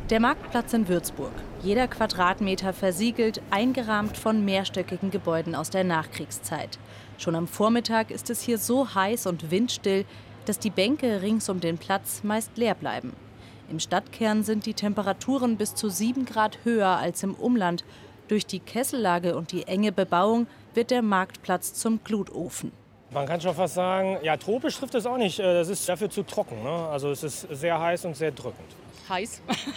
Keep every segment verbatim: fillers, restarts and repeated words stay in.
Der Marktplatz in Würzburg. Jeder Quadratmeter versiegelt, eingerahmt von mehrstöckigen Gebäuden aus der Nachkriegszeit. Schon am Vormittag ist es hier so heiß und windstill, dass die Bänke rings um den Platz meist leer bleiben. Im Stadtkern sind die Temperaturen bis zu sieben Grad höher als im Umland. Durch die Kessellage und die enge Bebauung wird der Marktplatz zum Glutofen. Man kann schon fast sagen, ja, tropisch trifft es auch nicht. Das ist dafür zu trocken. Ne? Also es ist sehr heiß und sehr drückend. Heiß,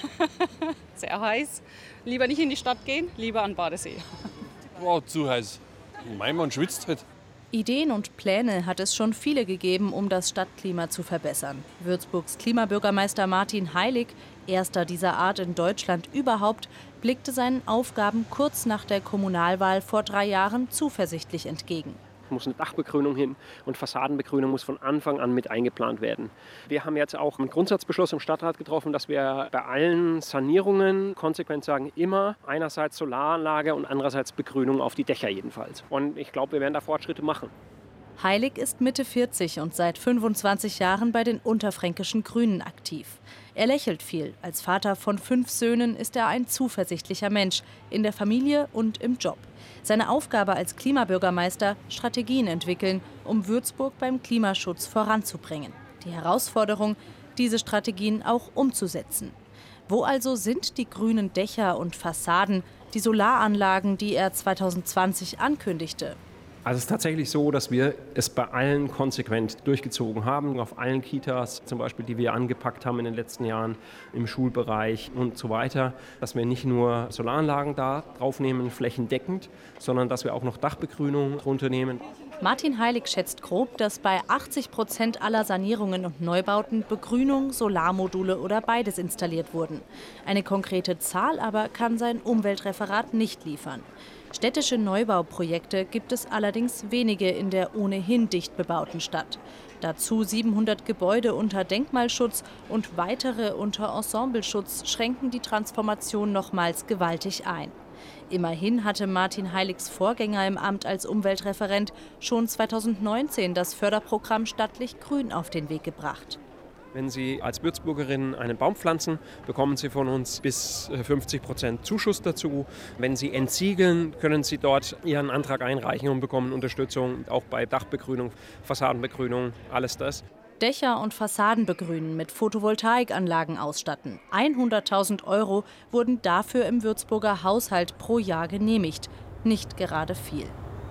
sehr heiß. Lieber nicht in die Stadt gehen, lieber an den Badesee. Wow, zu heiß. Mein Mann schwitzt halt. Ideen und Pläne hat es schon viele gegeben, um das Stadtklima zu verbessern. Würzburgs Klimabürgermeister Martin Heilig, erster dieser Art in Deutschland überhaupt, blickte seinen Aufgaben kurz nach der Kommunalwahl vor drei Jahren zuversichtlich entgegen. Muss eine Dachbegrünung hin und Fassadenbegrünung muss von Anfang an mit eingeplant werden. Wir haben jetzt auch einen Grundsatzbeschluss im Stadtrat getroffen, dass wir bei allen Sanierungen konsequent sagen, immer einerseits Solaranlage und andererseits Begrünung auf die Dächer jedenfalls. Und ich glaube, wir werden da Fortschritte machen. Heilig ist Mitte vierzig und seit fünfundzwanzig Jahren bei den Unterfränkischen Grünen aktiv. Er lächelt viel. Als Vater von fünf Söhnen ist er ein zuversichtlicher Mensch, in der Familie und im Job. Seine Aufgabe als Klimabürgermeister: Strategien entwickeln, um Würzburg beim Klimaschutz voranzubringen. Die Herausforderung, diese Strategien auch umzusetzen. Wo also sind die grünen Dächer und Fassaden, die Solaranlagen, die er zweitausendzwanzig ankündigte? Also es ist tatsächlich so, dass wir es bei allen konsequent durchgezogen haben, auf allen Kitas zum Beispiel, die wir angepackt haben in den letzten Jahren, im Schulbereich und so weiter, dass wir nicht nur Solaranlagen da draufnehmen, flächendeckend, sondern dass wir auch noch Dachbegrünung drunter nehmen. Martin Heilig schätzt grob, dass bei achtzig Prozent aller Sanierungen und Neubauten Begrünung, Solarmodule oder beides installiert wurden. Eine konkrete Zahl aber kann sein Umweltreferat nicht liefern. Städtische Neubauprojekte gibt es allerdings wenige in der ohnehin dicht bebauten Stadt. Dazu siebenhundert Gebäude unter Denkmalschutz und weitere unter Ensembleschutz schränken die Transformation nochmals gewaltig ein. Immerhin hatte Martin Heiligs Vorgänger im Amt als Umweltreferent schon zweitausendneunzehn das Förderprogramm Stattlich Grün auf den Weg gebracht. Wenn Sie als Würzburgerin einen Baum pflanzen, bekommen Sie von uns bis fünfzig Prozent Zuschuss dazu. Wenn Sie entsiegeln, können Sie dort Ihren Antrag einreichen und bekommen Unterstützung, auch bei Dachbegrünung, Fassadenbegrünung, alles das. Dächer und Fassaden begrünen, mit Photovoltaikanlagen ausstatten. hunderttausend Euro wurden dafür im Würzburger Haushalt pro Jahr genehmigt. Nicht gerade viel.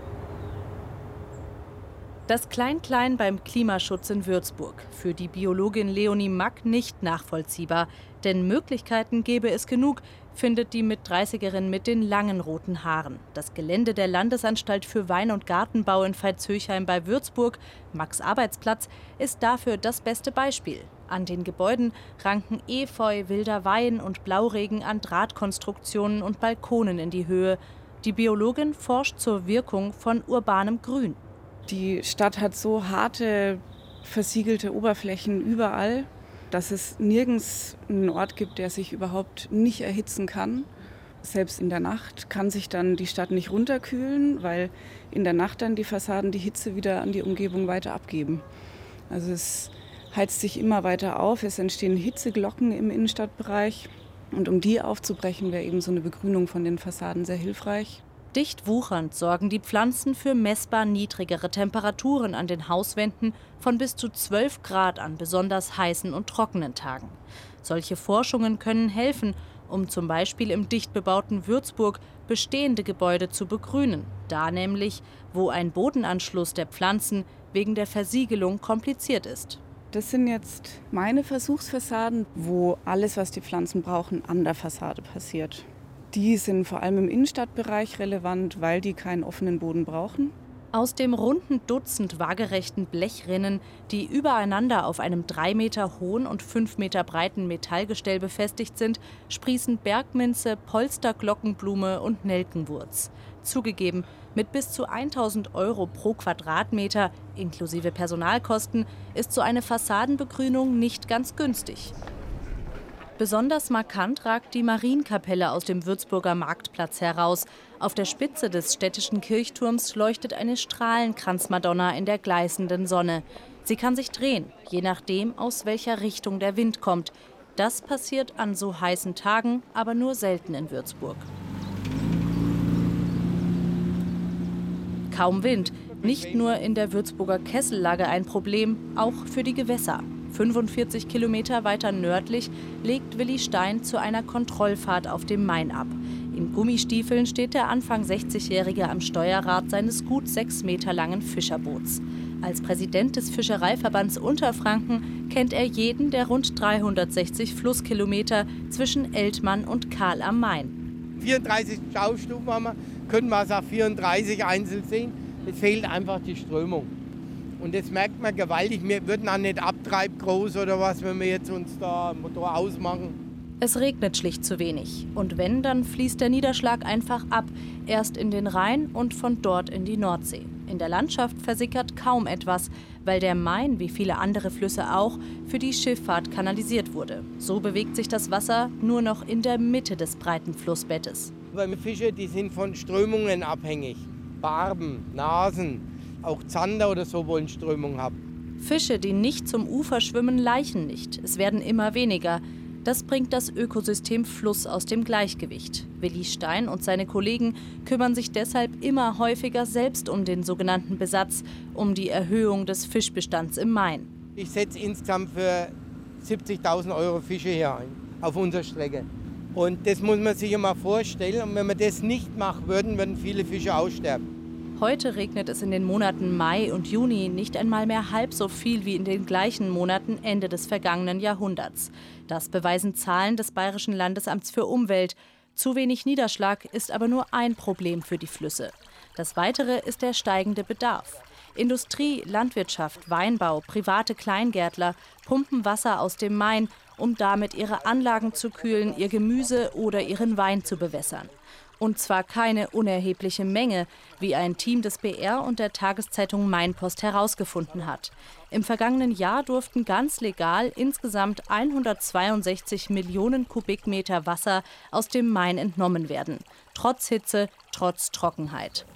Das Klein-Klein beim Klimaschutz in Würzburg. Für die Biologin Leonie Mack nicht nachvollziehbar. Denn Möglichkeiten gäbe es genug, findet die Mit-dreißigerin mit den langen roten Haaren. Das Gelände der Landesanstalt für Wein- und Gartenbau in Veitshöchheim bei Würzburg, Macks Arbeitsplatz, ist dafür das beste Beispiel. An den Gebäuden ranken Efeu, wilder Wein und Blauregen an Drahtkonstruktionen und Balkonen in die Höhe. Die Biologin forscht zur Wirkung von urbanem Grün. Die Stadt hat so harte, versiegelte Oberflächen überall, dass es nirgends einen Ort gibt, der sich überhaupt nicht erhitzen kann. Selbst in der Nacht kann sich dann die Stadt nicht runterkühlen, weil in der Nacht dann die Fassaden die Hitze wieder an die Umgebung weiter abgeben. Also es heizt sich immer weiter auf, es entstehen Hitzeglocken im Innenstadtbereich. Und um die aufzubrechen, wäre eben so eine Begrünung von den Fassaden sehr hilfreich. Dicht wuchernd sorgen die Pflanzen für messbar niedrigere Temperaturen an den Hauswänden von bis zu zwölf Grad an besonders heißen und trockenen Tagen. Solche Forschungen können helfen, um zum Beispiel im dicht bebauten Würzburg bestehende Gebäude zu begrünen. Da nämlich, wo ein Bodenanschluss der Pflanzen wegen der Versiegelung kompliziert ist. Das sind jetzt meine Versuchsfassaden, wo alles, was die Pflanzen brauchen, an der Fassade passiert. Die sind vor allem im Innenstadtbereich relevant, weil die keinen offenen Boden brauchen. Aus dem runden Dutzend waagerechten Blechrinnen, die übereinander auf einem drei Meter hohen und fünf Meter breiten Metallgestell befestigt sind, sprießen Bergminze, Polsterglockenblume und Nelkenwurz. Zugegeben, mit bis zu tausend Euro pro Quadratmeter, inklusive Personalkosten, ist so eine Fassadenbegrünung nicht ganz günstig. Besonders markant ragt die Marienkapelle aus dem Würzburger Marktplatz heraus. Auf der Spitze des städtischen Kirchturms leuchtet eine Strahlenkranzmadonna in der gleißenden Sonne. Sie kann sich drehen, je nachdem, aus welcher Richtung der Wind kommt. Das passiert an so heißen Tagen, aber nur selten in Würzburg. Kaum Wind, nicht nur in der Würzburger Kessellage ein Problem, auch für die Gewässer. fünfundvierzig Kilometer weiter nördlich legt Willi Stein zu einer Kontrollfahrt auf dem Main ab. In Gummistiefeln steht der Anfang sechzigjährige am Steuerrad seines gut sechs Meter langen Fischerboots. Als Präsident des Fischereiverbands Unterfranken kennt er jeden der rund dreihundertsechzig Flusskilometer zwischen Eltmann und Kahl am Main. vierunddreißig Schaustufen haben wir, können wir es auch vierunddreißig einzeln sehen. Es fehlt einfach die Strömung. Und das merkt man gewaltig. Wir würden auch nicht abtreibgroß oder was, wenn wir jetzt uns da einen Motor ausmachen. Es regnet schlicht zu wenig. Und wenn, dann fließt der Niederschlag einfach ab. Erst in den Rhein und von dort in die Nordsee. In der Landschaft versickert kaum etwas, weil der Main, wie viele andere Flüsse auch, für die Schifffahrt kanalisiert wurde. So bewegt sich das Wasser nur noch in der Mitte des breiten Flussbettes. Weil Fische, die sind von Strömungen abhängig. Barben, Nasen, auch Zander oder so wollen Strömung haben. Fische, die nicht zum Ufer schwimmen, laichen nicht. Es werden immer weniger. Das bringt das Ökosystem Fluss aus dem Gleichgewicht. Willi Stein und seine Kollegen kümmern sich deshalb immer häufiger selbst um den sogenannten Besatz, um die Erhöhung des Fischbestands im Main. Ich setze insgesamt für siebzigtausend Euro Fische hier ein, auf unserer Strecke. Und das muss man sich ja mal vorstellen. Und wenn wir das nicht machen würden, würden viele Fische aussterben. Heute regnet es in den Monaten Mai und Juni nicht einmal mehr halb so viel wie in den gleichen Monaten Ende des vergangenen Jahrhunderts. Das beweisen Zahlen des Bayerischen Landesamts für Umwelt. Zu wenig Niederschlag ist aber nur ein Problem für die Flüsse. Das weitere ist der steigende Bedarf. Industrie, Landwirtschaft, Weinbau, private Kleingärtler pumpen Wasser aus dem Main, um damit ihre Anlagen zu kühlen, ihr Gemüse oder ihren Wein zu bewässern. Und zwar keine unerhebliche Menge, wie ein Team des B R und der Tageszeitung Mainpost herausgefunden hat. Im vergangenen Jahr durften ganz legal insgesamt hundertzweiundsechzig Millionen Kubikmeter Wasser aus dem Main entnommen werden. Trotz Hitze, trotz Trockenheit.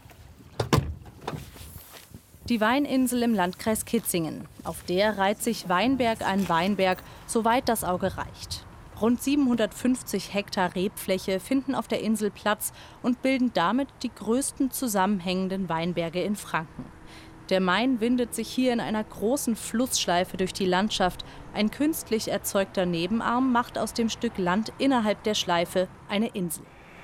Die Weininsel im Landkreis Kitzingen. Auf der reiht sich Weinberg an Weinberg, soweit das Auge reicht. Rund siebenhundertfünfzig Hektar Rebfläche finden auf der Insel Platz und bilden damit die größten zusammenhängenden Weinberge in Franken. Der Main windet sich hier in einer großen Flussschleife durch die Landschaft. Ein künstlich erzeugter Nebenarm macht aus dem Stück Land innerhalb der Schleife eine Insel.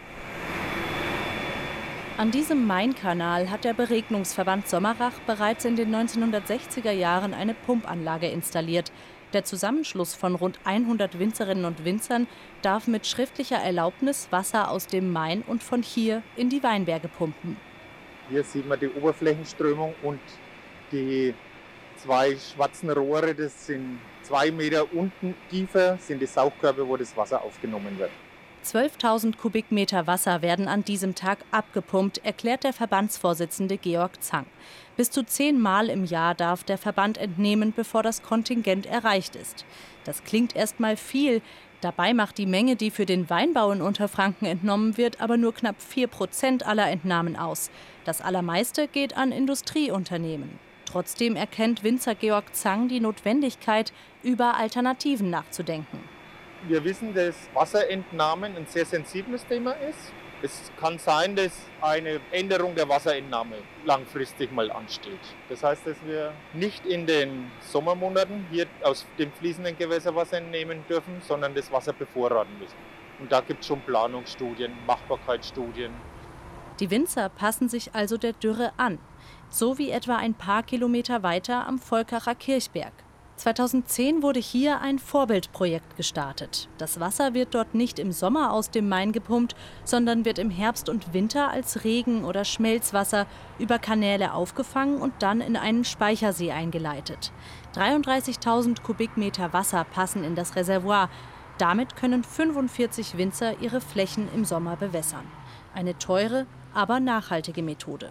An diesem Mainkanal hat der Beregnungsverband Sommerach bereits in den neunzehnhundertsechziger Jahren eine Pumpanlage installiert. Der Zusammenschluss von rund hundert Winzerinnen und Winzern darf mit schriftlicher Erlaubnis Wasser aus dem Main und von hier in die Weinberge pumpen. Hier sieht man die Oberflächenströmung und die zwei schwarzen Rohre, das sind zwei Meter unten tiefer, sind die Saugkörbe, wo das Wasser aufgenommen wird. zwölftausend Kubikmeter Wasser werden an diesem Tag abgepumpt, erklärt der Verbandsvorsitzende Georg Zang. Bis zu zehnmal im Jahr darf der Verband entnehmen, bevor das Kontingent erreicht ist. Das klingt erstmal viel. Dabei macht die Menge, die für den Weinbau in Unterfranken entnommen wird, aber nur knapp vier Prozent aller Entnahmen aus. Das allermeiste geht an Industrieunternehmen. Trotzdem erkennt Winzer Georg Zang die Notwendigkeit, über Alternativen nachzudenken. Wir wissen, dass Wasserentnahmen ein sehr sensibles Thema ist. Es kann sein, dass eine Änderung der Wasserentnahme langfristig mal ansteht. Das heißt, dass wir nicht in den Sommermonaten hier aus dem fließenden Gewässerwasser entnehmen dürfen, sondern das Wasser bevorraten müssen. Und da gibt es schon Planungsstudien, Machbarkeitsstudien. Die Winzer passen sich also der Dürre an. So wie etwa ein paar Kilometer weiter am Volkacher Kirchberg. zweitausendzehn wurde hier ein Vorbildprojekt gestartet. Das Wasser wird dort nicht im Sommer aus dem Main gepumpt, sondern wird im Herbst und Winter als Regen- oder Schmelzwasser über Kanäle aufgefangen und dann in einen Speichersee eingeleitet. dreiunddreißigtausend Kubikmeter Wasser passen in das Reservoir. Damit können fünfundvierzig Winzer ihre Flächen im Sommer bewässern. Eine teure, aber nachhaltige Methode.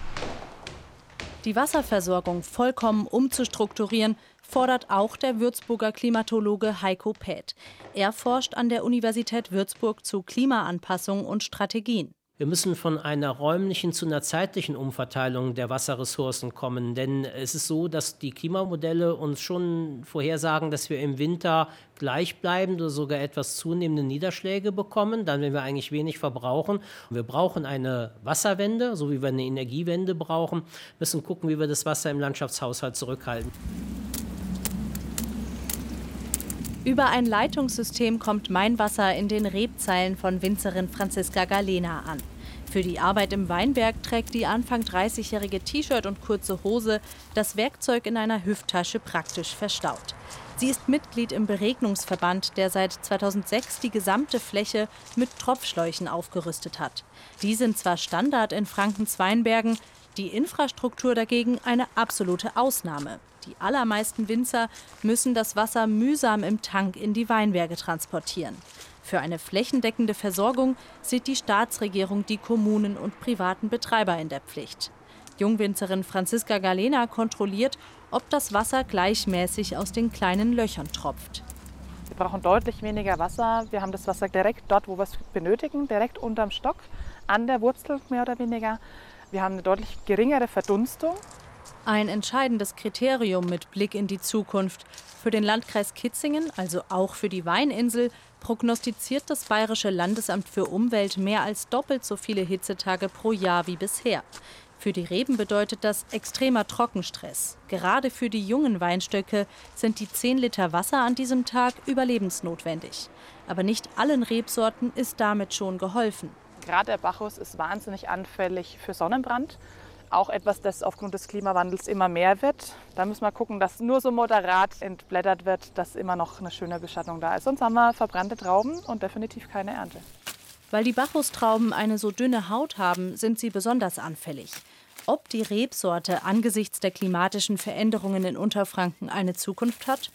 Die Wasserversorgung vollkommen umzustrukturieren, fordert auch der Würzburger Klimatologe Heiko Päth. Er forscht an der Universität Würzburg zu Klimaanpassung und Strategien. Wir müssen von einer räumlichen zu einer zeitlichen Umverteilung der Wasserressourcen kommen. Denn es ist so, dass die Klimamodelle uns schon vorhersagen, dass wir im Winter gleichbleibend oder sogar etwas zunehmende Niederschläge bekommen, dann, wenn wir eigentlich wenig verbrauchen. Wir brauchen eine Wasserwende, so wie wir eine Energiewende brauchen. Wir müssen gucken, wie wir das Wasser im Landschaftshaushalt zurückhalten. Über ein Leitungssystem kommt Mainwasser in den Rebzeilen von Winzerin Franziska Galena an. Für die Arbeit im Weinberg trägt die Anfang dreißigjährige T-Shirt und kurze Hose, das Werkzeug in einer Hüfttasche praktisch verstaut. Sie ist Mitglied im Beregnungsverband, der seit zweitausendsechs die gesamte Fläche mit Tropfschläuchen aufgerüstet hat. Die sind zwar Standard in Frankens Weinbergen, die Infrastruktur dagegen eine absolute Ausnahme. Die allermeisten Winzer müssen das Wasser mühsam im Tank in die Weinberge transportieren. Für eine flächendeckende Versorgung sieht die Staatsregierung die Kommunen und privaten Betreiber in der Pflicht. Jungwinzerin Franziska Galena kontrolliert, ob das Wasser gleichmäßig aus den kleinen Löchern tropft. Wir brauchen deutlich weniger Wasser. Wir haben das Wasser direkt dort, wo wir es benötigen, direkt unterm Stock, an der Wurzel mehr oder weniger. Wir haben eine deutlich geringere Verdunstung. Ein entscheidendes Kriterium mit Blick in die Zukunft. Für den Landkreis Kitzingen, also auch für die Weininsel, prognostiziert das Bayerische Landesamt für Umwelt mehr als doppelt so viele Hitzetage pro Jahr wie bisher. Für die Reben bedeutet das extremer Trockenstress. Gerade für die jungen Weinstöcke sind die zehn Liter Wasser an diesem Tag überlebensnotwendig. Aber nicht allen Rebsorten ist damit schon geholfen. Gerade der Bacchus ist wahnsinnig anfällig für Sonnenbrand. Auch etwas, das aufgrund des Klimawandels immer mehr wird. Da müssen wir gucken, dass nur so moderat entblättert wird, dass immer noch eine schöne Beschattung da ist. Sonst haben wir verbrannte Trauben und definitiv keine Ernte. Weil die Bacchustrauben eine so dünne Haut haben, sind sie besonders anfällig. Ob die Rebsorte angesichts der klimatischen Veränderungen in Unterfranken eine Zukunft hat?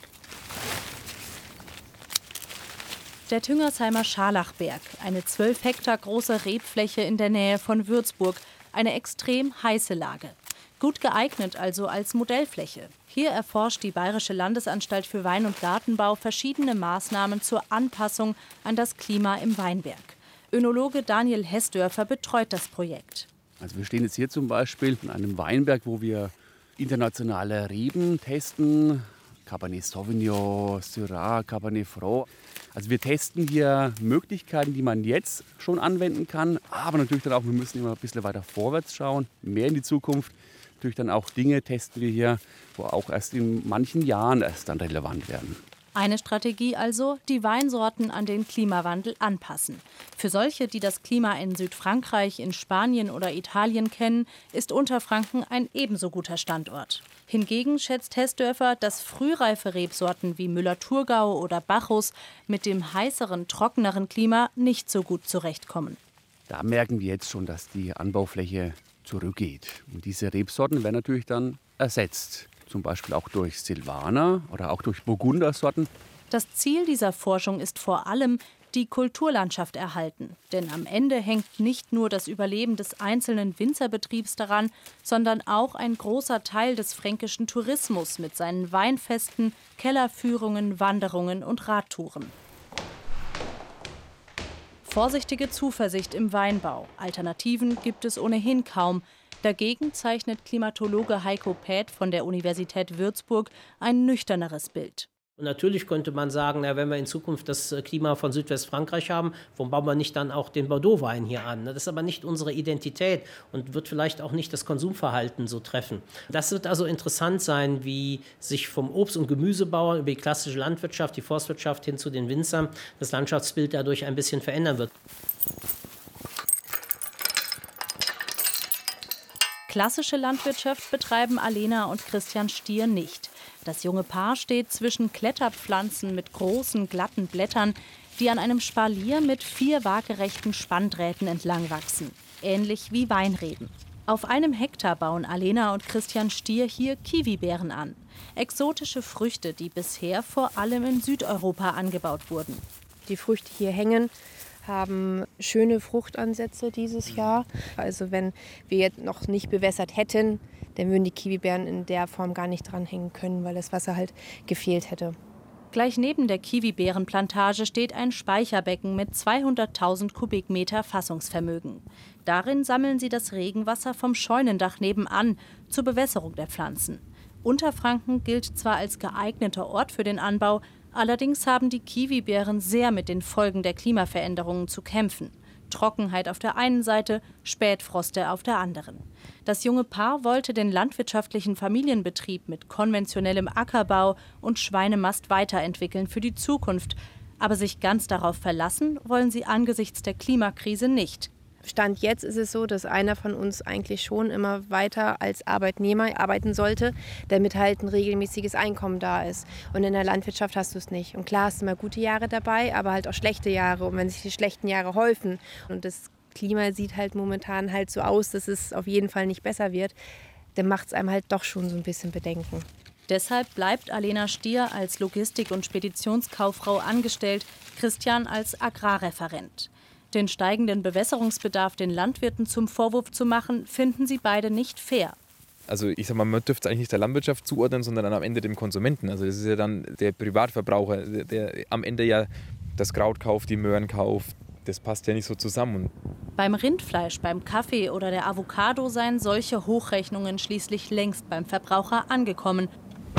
Der Tüngersheimer Scharlachberg, eine zwölf Hektar große Rebfläche in der Nähe von Würzburg, eine extrem heiße Lage. Gut geeignet also als Modellfläche. Hier erforscht die Bayerische Landesanstalt für Wein- und Gartenbau verschiedene Maßnahmen zur Anpassung an das Klima im Weinberg. Önologe Daniel Hessdörfer betreut das Projekt. Also wir stehen jetzt hier zum Beispiel in einem Weinberg, wo wir internationale Reben testen. Cabernet Sauvignon, Syrah, Cabernet Franc. Also wir testen hier Möglichkeiten, die man jetzt schon anwenden kann. Aber natürlich dann auch, wir müssen immer ein bisschen weiter vorwärts schauen, mehr in die Zukunft. Natürlich dann auch Dinge testen wir hier, wo auch erst in manchen Jahren erst dann relevant werden. Eine Strategie also, die Weinsorten an den Klimawandel anpassen. Für solche, die das Klima in Südfrankreich, in Spanien oder Italien kennen, ist Unterfranken ein ebenso guter Standort. Hingegen schätzt Hessdörfer, dass frühreife Rebsorten wie Müller-Thurgau oder Bacchus mit dem heißeren, trockeneren Klima nicht so gut zurechtkommen. Da merken wir jetzt schon, dass die Anbaufläche zurückgeht. Und diese Rebsorten werden natürlich dann ersetzt. Zum Beispiel auch durch Silvaner oder auch durch Burgundersorten. Das Ziel dieser Forschung ist vor allem, die Kulturlandschaft erhalten. Denn am Ende hängt nicht nur das Überleben des einzelnen Winzerbetriebs daran, sondern auch ein großer Teil des fränkischen Tourismus mit seinen Weinfesten, Kellerführungen, Wanderungen und Radtouren. Vorsichtige Zuversicht im Weinbau. Alternativen gibt es ohnehin kaum. Dagegen zeichnet Klimatologe Heiko Päth von der Universität Würzburg ein nüchterneres Bild. Und natürlich könnte man sagen, na, wenn wir in Zukunft das Klima von Südwestfrankreich haben, warum bauen wir nicht dann auch den Bordeaux-Wein hier an? Das ist aber nicht unsere Identität und wird vielleicht auch nicht das Konsumverhalten so treffen. Das wird also interessant sein, wie sich vom Obst- und Gemüsebauern über die klassische Landwirtschaft, die Forstwirtschaft hin zu den Winzern das Landschaftsbild dadurch ein bisschen verändern wird. Klassische Landwirtschaft betreiben Alena und Christian Stier nicht. Das junge Paar steht zwischen Kletterpflanzen mit großen, glatten Blättern, die an einem Spalier mit vier waagerechten Spanndrähten entlang wachsen. Ähnlich wie Weinreben. Auf einem Hektar bauen Alena und Christian Stier hier Kiwibeeren an. Exotische Früchte, die bisher vor allem in Südeuropa angebaut wurden. Die Früchte hier hängen, haben schöne Fruchtansätze dieses Jahr. Also wenn wir jetzt noch nicht bewässert hätten, dann würden die Kiwibeeren in der Form gar nicht dranhängen können, weil das Wasser halt gefehlt hätte. Gleich neben der Kiwi-Beerenplantage steht ein Speicherbecken mit zweihunderttausend Kubikmeter Fassungsvermögen. Darin sammeln sie das Regenwasser vom Scheunendach nebenan zur Bewässerung der Pflanzen. Unterfranken gilt zwar als geeigneter Ort für den Anbau, allerdings haben die Kiwi-Beeren sehr mit den Folgen der Klimaveränderungen zu kämpfen. Trockenheit auf der einen Seite, Spätfroste auf der anderen. Das junge Paar wollte den landwirtschaftlichen Familienbetrieb mit konventionellem Ackerbau und Schweinemast weiterentwickeln für die Zukunft. Aber sich ganz darauf verlassen wollen sie angesichts der Klimakrise nicht. Stand jetzt ist es so, dass einer von uns eigentlich schon immer weiter als Arbeitnehmer arbeiten sollte, damit halt ein regelmäßiges Einkommen da ist. Und in der Landwirtschaft hast du es nicht. Und klar hast du mal gute Jahre dabei, aber halt auch schlechte Jahre. Und wenn sich die schlechten Jahre häufen und das Klima sieht halt momentan halt so aus, dass es auf jeden Fall nicht besser wird, dann macht es einem halt doch schon so ein bisschen Bedenken. Deshalb bleibt Alena Stier als Logistik- und Speditionskauffrau angestellt, Christian als Agrarreferent. Den steigenden Bewässerungsbedarf den Landwirten zum Vorwurf zu machen, finden sie beide nicht fair. Also ich sag mal, man dürfte es eigentlich nicht der Landwirtschaft zuordnen, sondern dann am Ende dem Konsumenten. Also das ist ja dann der Privatverbraucher, der, der am Ende ja das Kraut kauft, die Möhren kauft. Das passt ja nicht so zusammen. Beim Rindfleisch, beim Kaffee oder der Avocado seien solche Hochrechnungen schließlich längst beim Verbraucher angekommen.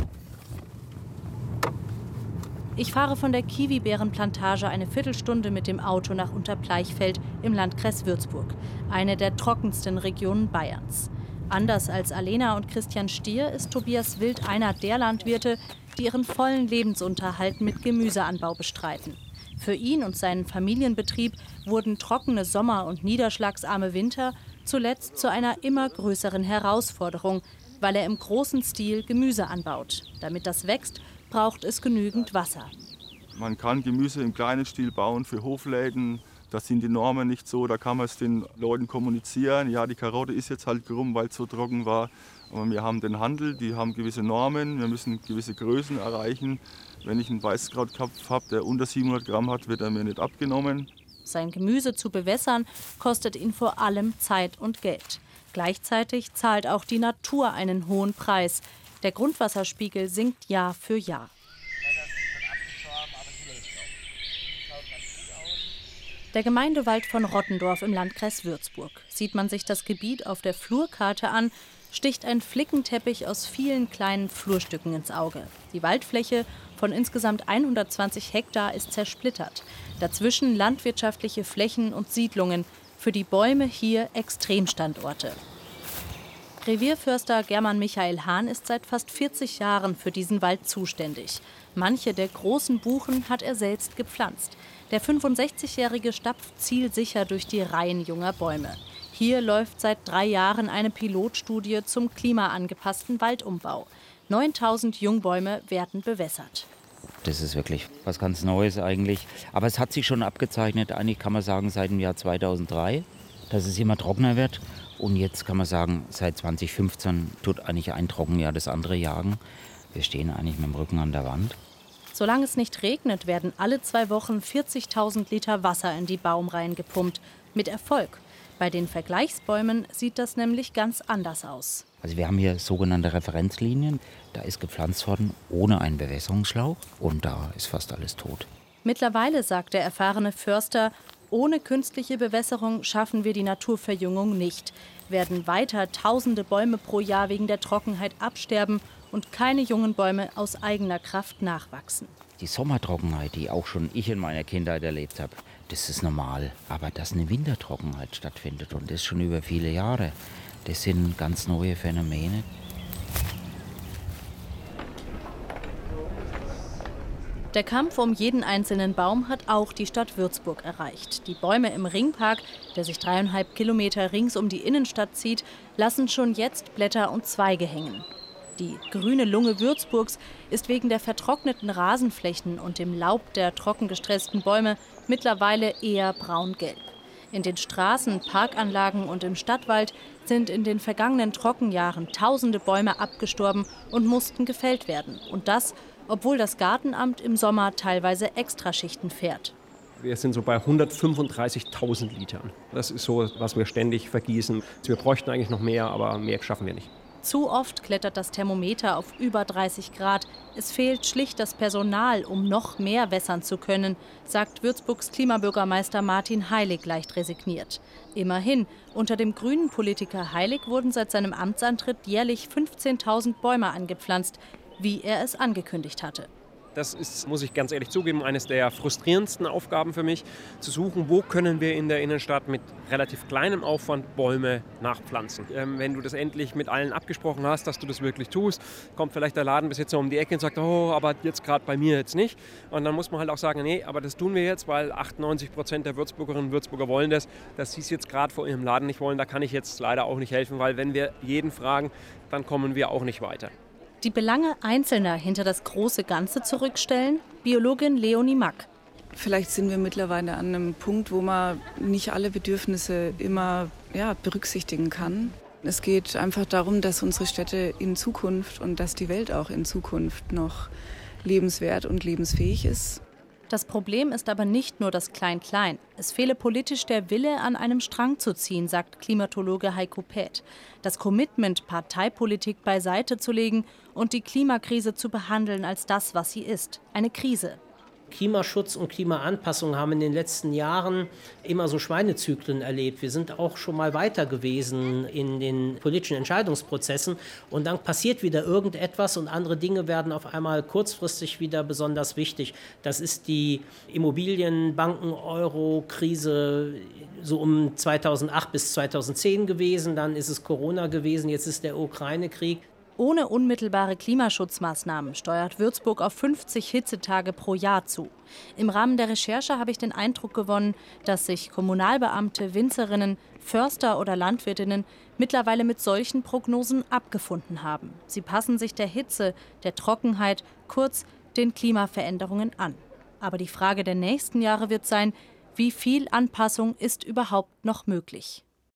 Ich fahre von der Kiwi-Beerenplantage eine Viertelstunde mit dem Auto nach Unterbleichfeld im Landkreis Würzburg, eine der trockensten Regionen Bayerns. Anders als Alena und Christian Stier ist Tobias Wild einer der Landwirte, die ihren vollen Lebensunterhalt mit Gemüseanbau bestreiten. Für ihn und seinen Familienbetrieb wurden trockene Sommer und niederschlagsarme Winter zuletzt zu einer immer größeren Herausforderung, weil er im großen Stil Gemüse anbaut. Damit das wächst, braucht es genügend Wasser. Man kann Gemüse im kleinen Stil bauen für Hofläden. Da sind die Normen nicht so, da kann man es den Leuten kommunizieren. Ja, die Karotte ist jetzt halt krumm, weil es so trocken war. Aber wir haben den Handel, die haben gewisse Normen, wir müssen gewisse Größen erreichen. Wenn ich einen Weißkrautkopf habe, der unter siebenhundert Gramm hat, wird er mir nicht abgenommen. Sein Gemüse zu bewässern, kostet ihn vor allem Zeit und Geld. Gleichzeitig zahlt auch die Natur einen hohen Preis. Der Grundwasserspiegel sinkt Jahr für Jahr. Der Gemeindewald von Rottendorf im Landkreis Würzburg. Sieht man sich das Gebiet auf der Flurkarte an, sticht ein Flickenteppich aus vielen kleinen Flurstücken ins Auge. Die Waldfläche von insgesamt hundertzwanzig Hektar ist zersplittert. Dazwischen landwirtschaftliche Flächen und Siedlungen. Für die Bäume hier Extremstandorte. Revierförster German Michael Hahn ist seit fast vierzig Jahren für diesen Wald zuständig. Manche der großen Buchen hat er selbst gepflanzt. Der fünfundsechzigjährige stapft zielsicher durch die Reihen junger Bäume. Hier läuft seit drei Jahren eine Pilotstudie zum klimaangepassten Waldumbau. neuntausend Jungbäume werden bewässert. Das ist wirklich was ganz Neues eigentlich. Aber es hat sich schon abgezeichnet, eigentlich kann man sagen, seit dem Jahr zweitausenddrei, dass es immer trockener wird. Und jetzt kann man sagen, seit zweitausendfünfzehn tut eigentlich ein Trockenjahr das andere jagen. Wir stehen eigentlich mit dem Rücken an der Wand. Solange es nicht regnet, werden alle zwei Wochen vierzigtausend Liter Wasser in die Baumreihen gepumpt. Mit Erfolg. Bei den Vergleichsbäumen sieht das nämlich ganz anders aus. Also wir haben hier sogenannte Referenzlinien. Da ist gepflanzt worden ohne einen Bewässerungsschlauch und da ist fast alles tot. Mittlerweile sagt der erfahrene Förster, ohne künstliche Bewässerung schaffen wir die Naturverjüngung nicht. Werden weiter tausende Bäume pro Jahr wegen der Trockenheit absterben und keine jungen Bäume aus eigener Kraft nachwachsen. Die Sommertrockenheit, die auch schon ich in meiner Kindheit erlebt habe, das ist normal. Aber dass eine Wintertrockenheit stattfindet und das schon über viele Jahre, das sind ganz neue Phänomene. Der Kampf um jeden einzelnen Baum hat auch die Stadt Würzburg erreicht. Die Bäume im Ringpark, der sich dreieinhalb Kilometer rings um die Innenstadt zieht, lassen schon jetzt Blätter und Zweige hängen. Die grüne Lunge Würzburgs ist wegen der vertrockneten Rasenflächen und dem Laub der trockengestressten Bäume mittlerweile eher braun-gelb. In den Straßen, Parkanlagen und im Stadtwald sind in den vergangenen Trockenjahren tausende Bäume abgestorben und mussten gefällt werden. Und das, obwohl das Gartenamt im Sommer teilweise Extraschichten fährt. Wir sind so bei hundertfünfunddreißigtausend Litern. Das ist so, was wir ständig vergießen. Wir bräuchten eigentlich noch mehr, aber mehr schaffen wir nicht. Zu oft klettert das Thermometer auf über dreißig Grad. Es fehlt schlicht das Personal, um noch mehr wässern zu können, sagt Würzburgs Klimabürgermeister Martin Heilig leicht resigniert. Immerhin, unter dem grünen Politiker Heilig wurden seit seinem Amtsantritt jährlich fünfzehntausend Bäume angepflanzt, wie er es angekündigt hatte. Das ist, muss ich ganz ehrlich zugeben, eines der frustrierendsten Aufgaben für mich, zu suchen, wo können wir in der Innenstadt mit relativ kleinem Aufwand Bäume nachpflanzen. Ähm, wenn du das endlich mit allen abgesprochen hast, dass du das wirklich tust, kommt vielleicht der Ladenbesitzer um die Ecke und sagt, oh, aber jetzt gerade bei mir jetzt nicht. Und dann muss man halt auch sagen, nee, aber das tun wir jetzt, weil achtundneunzig Prozent der Würzburgerinnen und Würzburger wollen das, dass sie es jetzt gerade vor ihrem Laden nicht wollen. Da kann ich jetzt leider auch nicht helfen, weil wenn wir jeden fragen, dann kommen wir auch nicht weiter. Die Belange Einzelner hinter das große Ganze zurückstellen? Biologin Leonie Mack. Vielleicht sind wir mittlerweile an einem Punkt, wo man nicht alle Bedürfnisse immer ja, berücksichtigen kann. Es geht einfach darum, dass unsere Städte in Zukunft und dass die Welt auch in Zukunft noch lebenswert und lebensfähig ist. Das Problem ist aber nicht nur das Klein-Klein. Es fehle politisch der Wille, an einem Strang zu ziehen, sagt Klimatologe Heiko Päth. Das Commitment, Parteipolitik beiseite zu legen und die Klimakrise zu behandeln als das, was sie ist, eine Krise. Klimaschutz und Klimaanpassung haben in den letzten Jahren immer so Schweinezyklen erlebt. Wir sind auch schon mal weiter gewesen in den politischen Entscheidungsprozessen und dann passiert wieder irgendetwas und andere Dinge werden auf einmal kurzfristig wieder besonders wichtig. Das ist die Immobilienbanken-Euro-Krise so um zweitausendacht bis zweitausendzehn gewesen, dann ist es Corona gewesen, jetzt ist der Ukraine-Krieg. Ohne unmittelbare Klimaschutzmaßnahmen steuert Würzburg auf fünfzig Hitzetage pro Jahr zu. Im Rahmen der Recherche habe ich den Eindruck gewonnen, dass sich Kommunalbeamte, Winzerinnen, Förster oder Landwirtinnen mittlerweile mit solchen Prognosen abgefunden haben. Sie passen sich der Hitze, der Trockenheit, kurz den Klimaveränderungen an. Aber die Frage der nächsten Jahre wird sein, wie viel Anpassung ist überhaupt noch möglich?